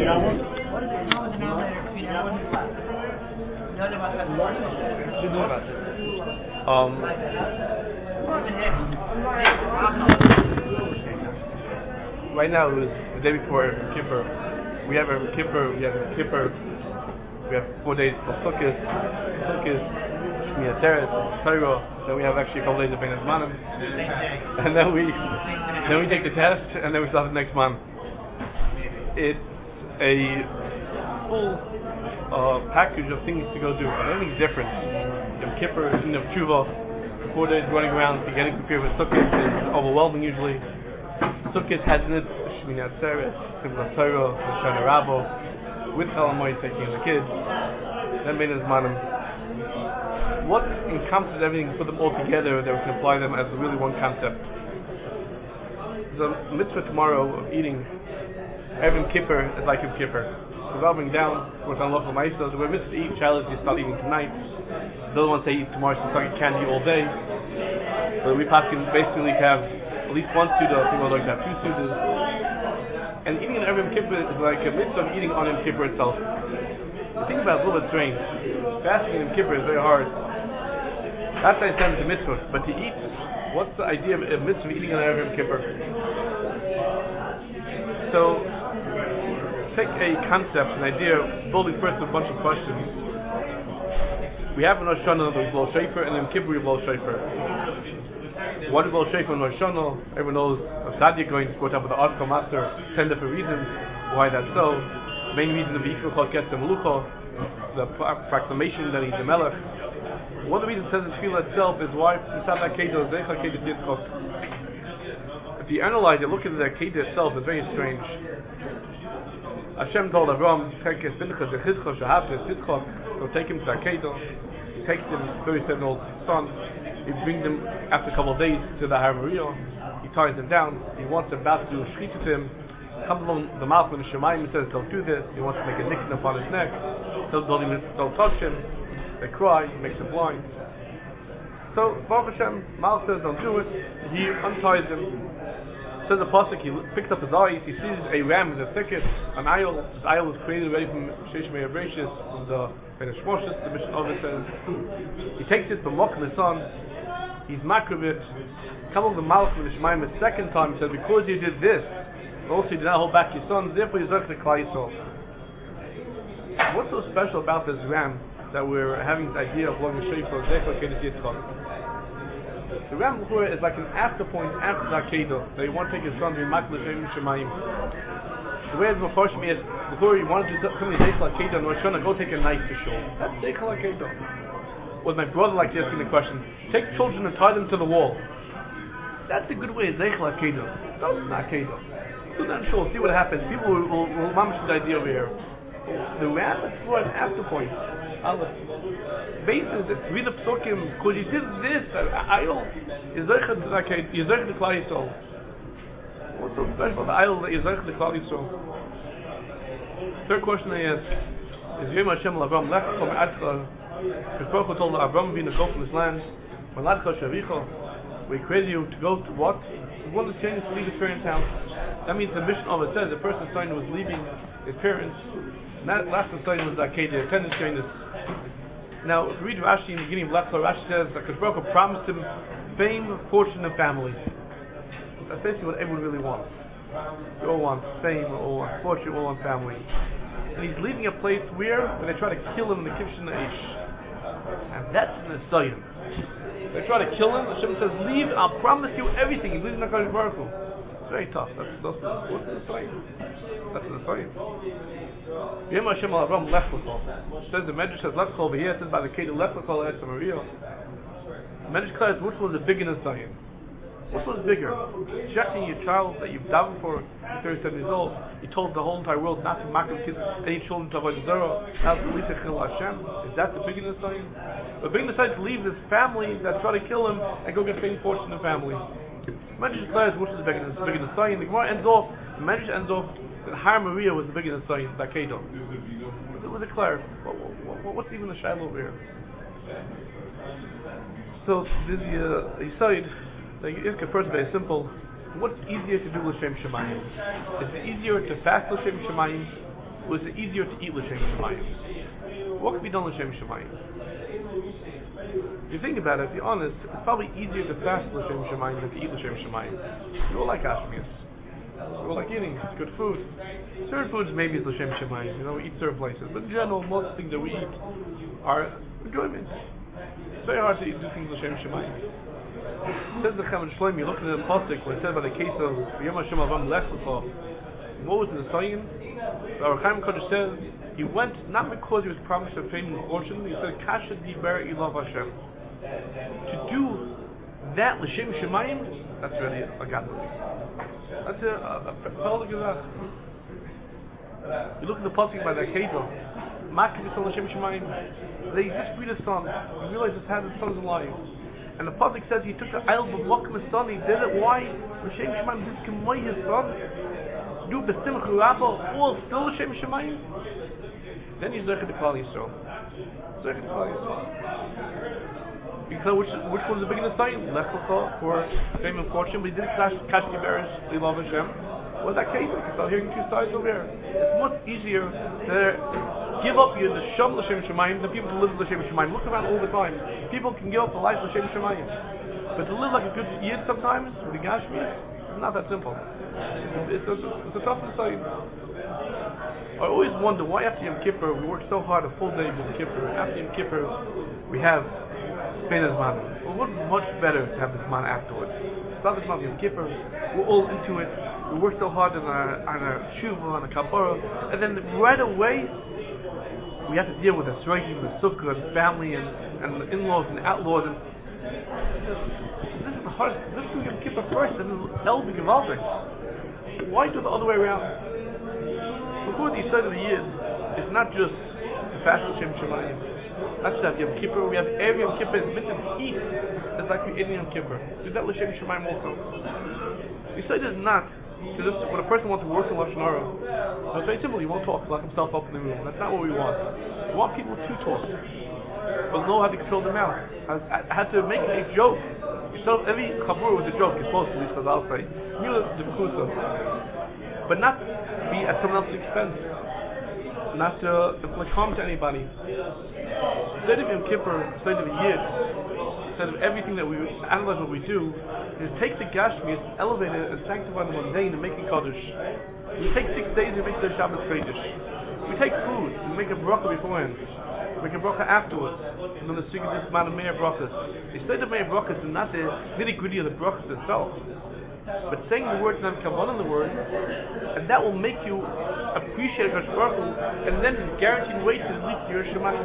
What is the common denominator between everyone who's left? None of us have Didn't know about this. Right now it was the day before Yom Kippur. We have Yom Kippur, we have 4 days of Sukkot, Shmini Atzeres, Torah. Then we have actually a couple days of Ben Azmanim, and then we take the test, and then we start the next month. It's a full package of things to go do. Everything's different. Yom Kippur, of Tshuva, 4 days running around, getting prepared with Sukkot is overwhelming usually. Sukkot has in it Shmini Atzeres, Simchat Torah, Hoshana Rabbah, with Chalamoy taking the kids, then Ben Azmanim. What encompasses everything, put them all together, that we can apply them as really one concept. The mitzvah tomorrow of eating Yom Kippur is like Yom Kippur. We're bring down, we're on local ma'asos. We're mitzvah to eat challenge, you start eating tonight. Those ones say eat tomorrow, so start eating candy all day. But we basically have at least one suda, people like to have 2 sudas. And eating an Yom Kippur is like a mitzvah of eating on Yom Kippur itself. The thing about it is a little bit strange. Fasting in Yom Kippur is very hard. That's why I understand the mitzvah. But to eat, what's the idea of a mitzvah eating on Yom Kippur? So, take a concept, an idea, building first a bunch of questions. We have in Rosh Hashanah we blow shofar, and in Kippur we blow shofar. Why do we blow shofar in Rosh Hashanah? Everyone knows of Sadia going to go up with the Arka Master, 10 different reasons why that's so. The main reason of Yisrael gets the Melucha, the proclamation that he's the Melech. One of the reasons it says in Tefillah itself is why if you analyze it, look at the Akedah itself, it's very strange. Hashem told Avram, go take him to Akedah. He takes him, 37-year-old son, he brings him after a couple of days to the Har Moriah. He ties him down, he wants about to do a shechita to him. Comes along the mouth when the Shemayim says don't do this, he wants to make a nickname upon his neck, don't touch him. They cry, he makes them blind. So Baruch Hashem, Mal says don't do it, he unties him. Says the pasuk, he picks up his eyes, he sees a ram in the thicket, an ayil. This ayil was created already from Sheish Meir Bereshis, from the Benesh Moshes, the Mishnah Ovid says. He takes it from Mokum his son, he's makriv it, come over the mouth of the Shemayim the second time, he says, because you did this, also you did not hold back your sons, therefore you zerk the Klal Yisrael. What's so special about this ram that we're having this idea of blowing a shofar, Zechor Kedah Yitzchak? The Ram B'chura is like an after point after the Akedah, that you want to take his son to be Makla Shem Shemayim. The way the Mephoshim is, before you want to do something Zechor Akedah and Rosh Hashanah, go take a knife to shul. That's Zechor Akedah. Or my brother likes asking the question, take children and tie them to the wall. That's a good way of Zechor Akedah. That's not Akedah. Do that in shul, see what happens. People will mamish the idea over here. The Ram is for an after point. Basis, read the psukim, because you did this, ayil, Yizrech the Klal Yisrael. What's so special about the ayil that Yizrech the Klal Yisrael? Third question I ask is Yom Hashem l'Avram Lechcha Me'adcha. The Baruch told Avram Avinu to go from this land. Me'adcha Shavicha. We created you to go to what? One of the things to leave his parents' house. That means the mission of it says the person's son was leaving his parents. And that last son was the Akedah, attendance during this. Now, if you read Rashi in the beginning of Lechcha, Rashi says that Baruch Hu promised him fame, fortune, and family. That's basically what everyone really wants. We all want fame, we all want fortune, we all want family. And he's leaving a place where they try to kill him in the Kivshin Aish. And that's in the Zion. They try to kill him, Hashem says, leave, I'll promise you everything. He leaves in HaKadosh Baruch Hu. It's very tough. That's the Zion. That's the Zion. Yom Hashem al Avram Lech L'Chol. Says the Medrash says Lech L'Chol over here. It says by the Kedah Lech L'Chol Eretz Maria. Medrash says which was the bigger Zion? Which was bigger? Checking your child that you've davened for, you're 37 years old. You told the whole entire world not to makar kids, any children to avoid Zara, not to leave Chil Hashem. Is that the bigger Zion? The bigger Zion to leave his family that try to kill him and go get fame, fortune, and family. Medrash declares which was the bigger Zion. The Gemara ends off. The Medrash ends off. The Har Moriah was the biggest sign, the Akedah. It was declared. What's even the Shiloh over here? So, this Yisayid, the Yiska first very simple. What's easier to do L'Shem Shemayim? Is it easier to fast L'Shem Shemayim was it easier to eat l'shem shemayim? What could be done l'shem shemayim? If you think about it, if you're honest, it's probably easier to fast l'shem shemayim than to eat l'shem shemayim. We all like ashmias. We all like eating. It's good food. Certain foods maybe is l'shem shemayim. We eat certain places, but in general, most things that we eat are enjoyment. It's very hard to do things l'shem shemayim. Says the Chaim Shloim, you look at the pasuk where it says about the case of Yom Hashem Avam Lech L'cha. What was in the sign? Our Chaim Kodesh says he went not because he was promised a fame and fortune. He said Kasha Diber Ilav Hashem. To do that l'shem shemayim, that's really a gadol. That's a fellow gezach. You look at the pasuk by the Kedah, Makim Yisrael l'shem shemayim. They just freed his son. He realized his son's alive. And the pasuk says he took the isle of Mokum his son. He did it. Why? L'shem shemayim. This Kemoy his son. Do b'simcha rabba. All still l'shem shemayim. Then he's Zechid Klal Yisrael. Zechid Klal Yisrael. You can tell which one was the biggest sign? Lech Lecha for fame and fortune, but he did Kash Giberes Lilav Hashem. What was that case? You can start hearing two sides over here. It's much easier to give up your Neshama l'shem shemayim than people to live l'shem shemayim. Look around all the time. People can give up the life l'shem shemayim, but to live like a good yid sometimes with the Gashmias, it's not that simple. It's a tough side. I always wonder why after Yom Kippur we work so hard a full day of Yom Kippur. After Yom Kippur we have Spin Zman. It would be much better to have this man afterwards. Start this month Yom Kippur, we're all into it. We work so hard on our tshuva, on our kabbalah, and then right away we have to deal with the striking, the sukkah, and family, and the in-laws and the outlaws. And this is the hardest. This is Yom Kippur first, and then El B'Gevaldik. Why do it the other way around? Before the Yisod of the year, it's not just the fast l'shem shemayim. Not just that Yom Kippur. We have every Yom Kippur is meant to eat. It's like we eat in Yom Kippur. Do that l'shem shemayim also. Yisod is not to just when a person wants to work in Lashon Hara. It's very simple. He won't talk, lock himself up in the room. That's not what we want. We want people to talk, but know how to control their mouth. I had to make a joke. So every chabur was a joke. It's supposed to, at least as I'll say. But not be at someone else's expense. Not to inflict harm to anybody. Instead of Yom Kippur, instead of a year, instead of everything that we analyze what we do, is take the Gashmias, elevate it, and sanctify the mundane and make it Kaddish. We take 6 days and make the Shabbos Kaddish. We take food and make a bracha beforehand. Make a bracha afterwards. And then the secret is amount of Meir brachas. Instead of Meir brachas, and not the nitty gritty of the brachas itself, but saying the words and having kavanah in the words, and that will make you appreciate Hakadosh Baruch Hu, and then it's guaranteed way to lead to your Shemayim.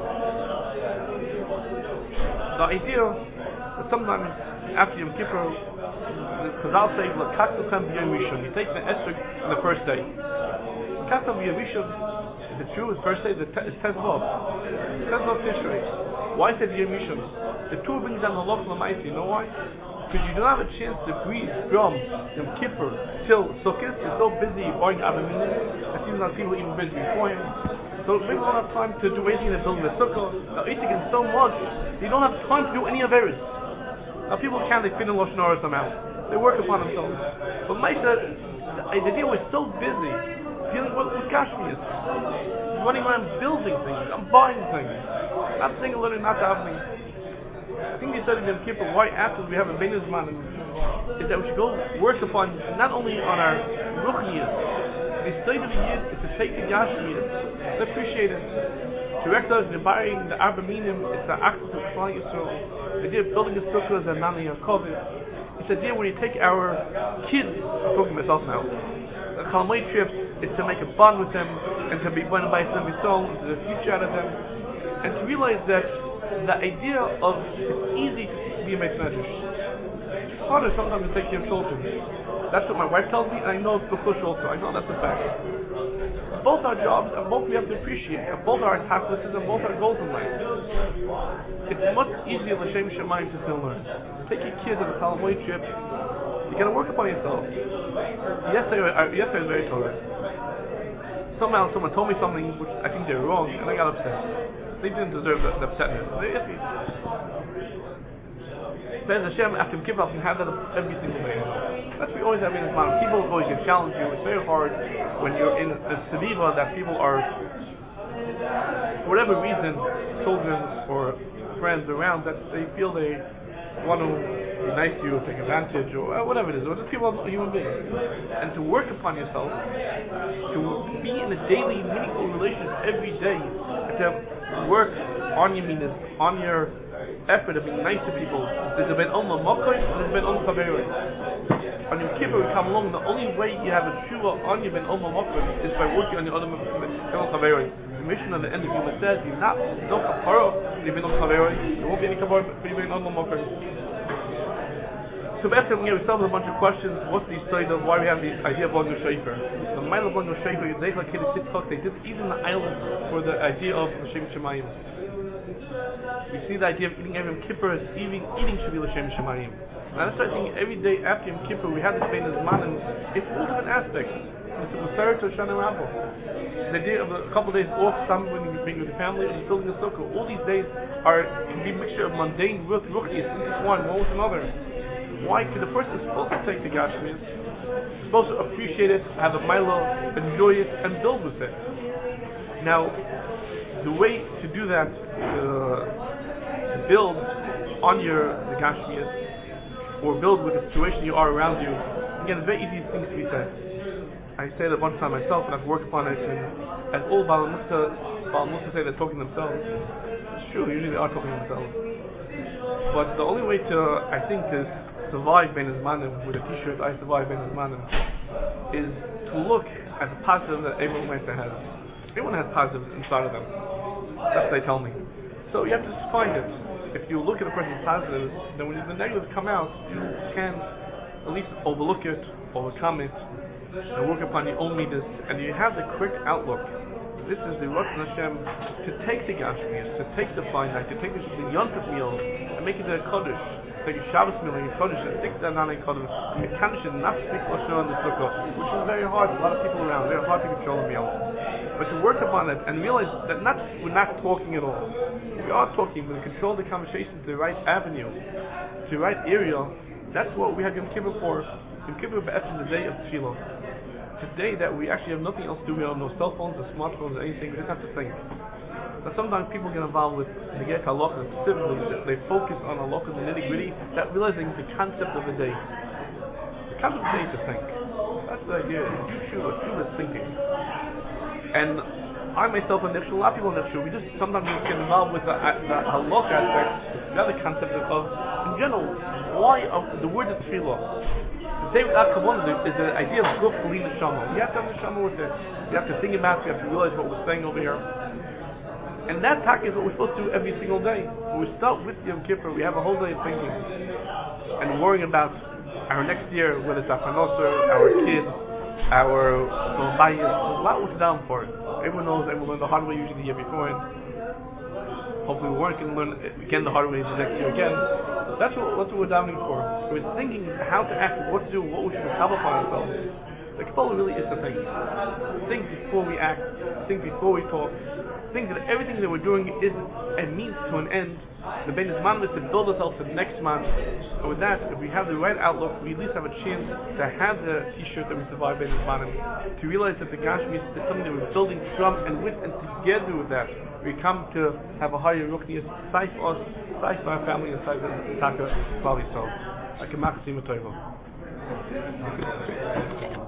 The idea that sometimes after Yom Kippur, the Chazal say, "L'kaktuchem b'yom rishon." You take the esrog on the first day. L'kaktuchem b'yom rishon. Is it true? It's first day. It's Tezvav. It's Tezvav Tishrei. Why is it Yom Rishon? The Torah brings down the Halach L'maisi. You know why? Because you don't have a chance to breathe from Yom Kippur till Sukkot. You're so busy buying Abaminim. It seems like people are even busy before him. So maybe we don't have time to do anything to build the Sukkah. Now eating is so much, you don't have time to do any of it. Now people can, they fit in Lashon Hara somehow. They work upon themselves. But Maisa, the deal was so busy, dealing with Gashmias. Running around building things, I'm buying things. Not saying learning, not davening. I think they said in Yom Kippur, why after we have a Bein Zman, is that we should go work upon, not only on our Ruchnias, the state of the Yid is to take the Gashmias, to appreciate it, to recognize the buying the Arba Minim, it's the Achtus of Klal Yisrael, the idea of building a sukkah is a Nani Yaakov. It's the idea when you take our kids, I'm talking to myself now, the Chalmei trips is to make a bond with them and to be born by them, soul, into the future out of them, and to realize that the idea of it's easy to be a Medrash. It's harder sometimes to take care of children. That's what my wife tells me, and I know it's B'chush also. I know that's a fact. Both our jobs, and both we have to appreciate, and both our tachlis, and both our goals in life. It's much easier l'shem shemayim to still learn. Take your kids on a Talmud trip. You gotta work upon yourself. Yesterday I was very Torah. Somehow someone told me something which I think they're wrong, and I got upset. They didn't deserve the upsetness. Bez Hashem, after Kippur, I can have that every single day. That's what we always have in this mind. People always can challenge you. It's very hard when you're in a sediva that people are, for whatever reason, children or friends around, that they feel they want to be nice to you, or take advantage, or whatever it is. Or the people are human beings. And to work upon yourself, to be in a daily, meaningful relationship every day, and to work on your meanness, on your effort of being nice to people. There's a ben Oma Mokoy and there's a ben Oma Chaveroi. On Yom Kippur we come along, the only way you have a tshuva on your ben Oma Mokoy is by working on your other ben Oma Chaveroi. The mission at the end of Yom says, you're not no kapara for your ben Oma Chaveroi, there won't be any kapara for your ben Oma Mokoy. So basically, we start with a bunch of questions. What's the side of why we have the idea of blowing a shofar? The mile of blowing a shofar, they did even the island for the idea of L'Shem Shemayim. We see the idea of eating every Yom Kippur as eating should be L'Shem Shemayim. Now that's why I think every day after Yom Kippur we have the same as Manim. It's all different aspects. It's the Musar to Shana Rabbo. The idea of a couple of days off, some when you being with the family, or just building a sukkah. All these days can be a mixture of mundane ruchnias, one with another. Why? Because the person is supposed to take the Gashmias, supposed to appreciate it, have a milo, enjoy it, and build with it. Now, the way to do that, to build on the Gashmias, or build with the situation you are around you, again, very easy things to be said. I say it a bunch of times myself, and I've worked upon it, and all Baal Musa say they're talking themselves. It's true, usually they are talking themselves. But the only way to, I think, to survive Ben Zmanim with a t-shirt, I survive Ben Zmanim, is to look at the positive that everyone has. Everyone has positives inside of them. That's what they tell me. So you have to just find it. If you look at a person's positives, then when the negatives come out, you can at least overlook it, overcome it, and work upon your own midas, and you have the correct outlook. This is the Rosh Hashem to take the Gashmias, to take the fine night, to take the Yontif meal and make it a Kodesh, take a Shabbos meal and a Kodesh and stick that on a Kodesh, and you can't not speak Lashon on the Sukkah, which is very hard. A lot of people around, very hard to control the meal. But to work upon it and realize that we're not talking at all. We are talking, but to control the conversation to the right avenue, to the right area. That's what we have Yom Kippur for. Yom Kippur is the day of Tefillah. Today that we actually have nothing else to do, we have no cell phones or smartphones or anything, we just have to think. Now sometimes people get involved with the get halakha, specifically they focus on halakha, the nitty gritty, that realizing the concept of the day. The concept of the day is to think. That's the idea. You is thinking. And I myself and a lot of people in Nefshu, we just sometimes get involved with the halakha aspect, the other concept of, in general, why the word of tefillah. The day without kavanah is the idea of guf b'li neshama. You have to have neshama with it. You have to think about it. You have to realize what we're saying over here. And that talk is what we're supposed to do every single day. When we start with Yom Kippur, we have a whole day of thinking and worrying about our next year, whether it's our Panoser, our kids, our bayis. A lot was down for it. Everyone knows everyone learned the hard way usually the year before. Hopefully we weren't going to learn again the hard way the next year again. That's what we're davening for. We're thinking how to act, what to do, what we should recover upon ourselves. The Kabbalah really is to think. Think before we act. Think before we talk. Think that everything that we're doing is a means to an end. The Ben Zman is to build ourselves for the next month. And with that, if we have the right outlook, we at least have a chance to have the t-shirt that we survive Ben Zman, to realize that the Gashmi is something that we're building from and with, and together with that, we come to have a higher ruchnias, size for us, size for our family, and size for Taka Klal Yisrael. Like a Machzim Toivo.